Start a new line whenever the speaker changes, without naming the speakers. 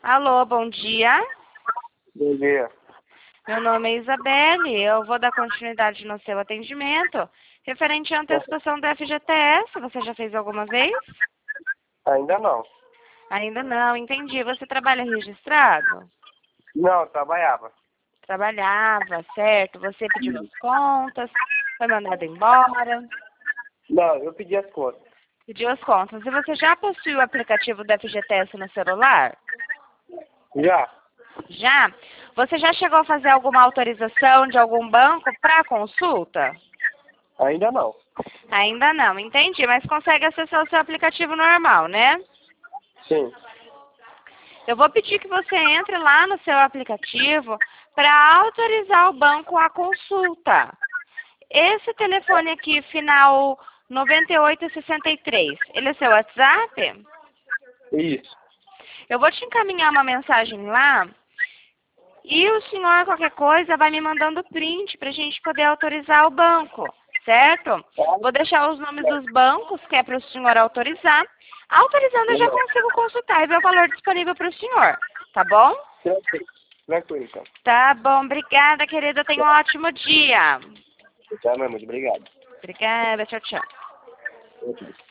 Alô, bom dia.
Bom dia.
Meu nome é Isabelle. Eu vou dar continuidade no seu atendimento. Referente à antecipação do FGTS, você já fez alguma vez?
Ainda não.
Ainda não, entendi. Você trabalha registrado?
Não, trabalhava.
Trabalhava, certo. Você pediu as contas, foi mandado embora,
Não, eu pedi as contas.
pediu as contas. E você já possui o aplicativo do FGTS no celular?
Já?
Já? Você já chegou a fazer alguma autorização de algum banco para consulta?
Ainda não.
Ainda não, entendi. Mas consegue acessar o seu aplicativo normal, né?
Sim.
Eu vou pedir que você entre lá no seu aplicativo para autorizar o banco à consulta. Esse telefone aqui, final 9863, ele é seu WhatsApp?
Isso.
Eu vou te encaminhar uma mensagem lá e o senhor, qualquer coisa, vai me mandando print para a gente poder autorizar o banco, certo? Vou deixar os nomes dos bancos, que é para o senhor autorizar. Autorizando, eu já consigo consultar e ver o valor disponível para o senhor, tá bom?
Tranquilo. Tranquilo, então.
Tá bom, obrigada, querida. Tenha um ótimo dia.
Tá, meu muito obrigado.
Obrigada, tchau, tchau.